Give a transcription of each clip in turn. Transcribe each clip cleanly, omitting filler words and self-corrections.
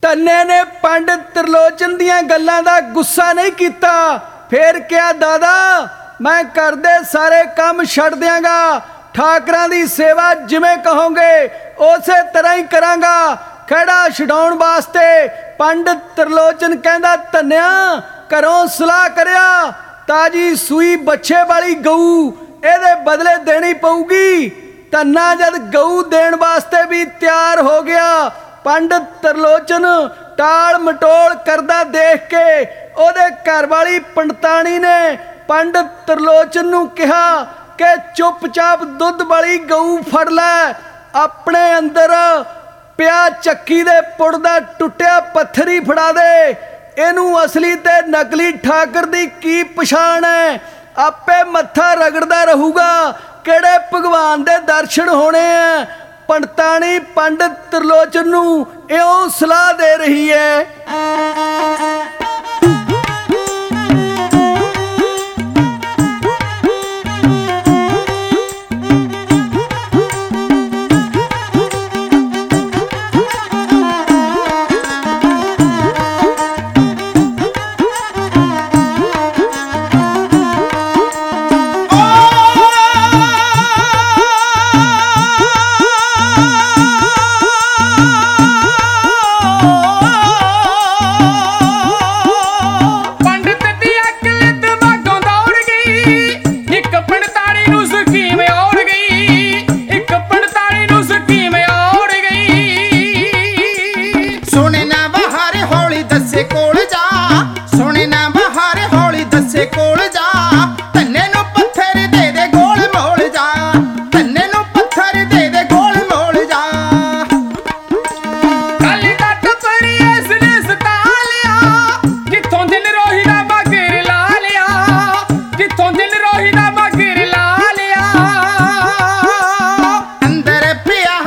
ਧੰਨੇ ਨੇ ਪੰਡਿਤ ਤ੍ਰਿਲੋਚਨ ਦੀਆਂ ਗੱਲਾਂ ਦਾ ਗੁੱਸਾ ਨਹੀਂ ਕੀਤਾ। ਫੇਰ ਕਿਹਾ, ਦਾਦਾ ਮੈਂ ਕਰਦੇ ਸਾਰੇ ਕੰਮ ਛੱਡ ਦਿਆਂਗਾ, ਠਾਕਰਾਂ ਦੀ ਸੇਵਾ ਜਿਵੇਂ ਕਹੋਗੇ ਉਸੇ ਤਰ੍ਹਾਂ ਹੀ ਕਰਾਂਗਾ। ਖਹਿੜਾ ਛਡਾਉਣ ਵਾਸਤੇ ਪੰਡਿਤ ਤ੍ਰਿਲੋਚਨ ਕਹਿੰਦਾ, ਧੰਨਿਆ ਘਰੋਂ ਸਲਾਹ ਕਰਿਆ, ਤਾਜੀ ਸੂਈ ਬੱਚੇ ਵਾਲੀ ਗਊ ਇਹਦੇ ਬਦਲੇ ਦੇਣੀ ਪਊਗੀ। ਧੰਨਾ ਜਦ ਗਊ ਦੇਣ ਵਾਸਤੇ ਵੀ ਤਿਆਰ ਹੋ ਗਿਆ, ਪੰਡਿਤ ਤ੍ਰਿਲੋਚਨ ਟਾਲ ਮਟੋਲ ਕਰਦਾ ਦੇਖ ਕੇ ਉਹਦੇ ਘਰ ਵਾਲੀ ਪੰਡਤਾਣੀ ਨੇ ਪੰਡਿਤ ਤ੍ਰਿਲੋਚਨ ਨੂੰ ਕਿਹਾ ਕਿ ਚੁੱਪਚਾਪ ਦੁੱਧ ਵਾਲੀ ਗਊ ਫੜ ਲੈ, ਆਪਣੇ ਅੰਦਰ ਪਿਆ ਚੱਕੀ ਦੇ ਪੁੜ ਦਾ ਟੁੱਟਿਆ ਪੱਥਰ ਹੀ ਫੜਾ ਦੇ। ਇਹਨੂੰ ਅਸਲੀ ਤੇ ਨਕਲੀ ਠਾਕਰ ਦੀ ਕੀ ਪਛਾਣ ਹੈ, ਆਪੇ ਮੱਥਾ ਰਗੜਦਾ ਰਹੂਗਾ, ਕਿਹੜੇ ਭਗਵਾਨ ਦੇ ਦਰਸ਼ਨ ਹੋਣੇ ਆ। ਪੰਡਤਾਣੀ ਪੰਡਿਤ ਤ੍ਰਿਲੋਚਨ ਨੂੰ ਇਉਂ ਸਲਾਹ ਦੇ ਰਹੀ ਹੈ।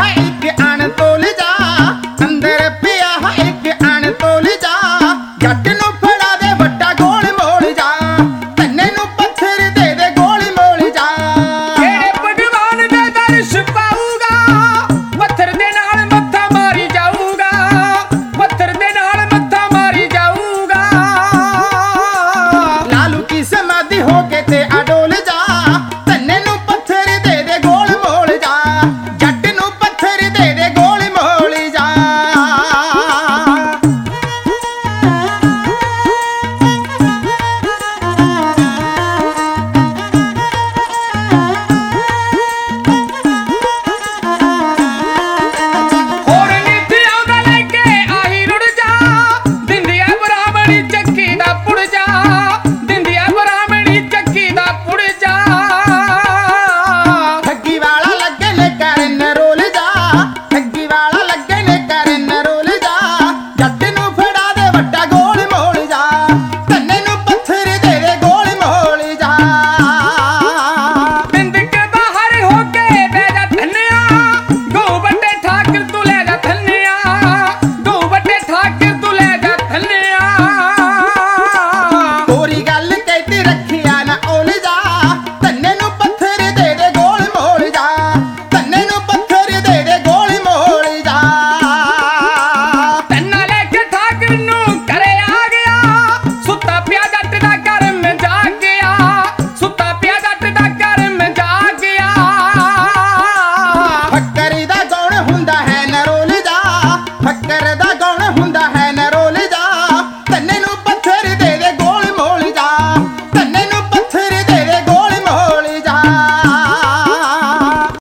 got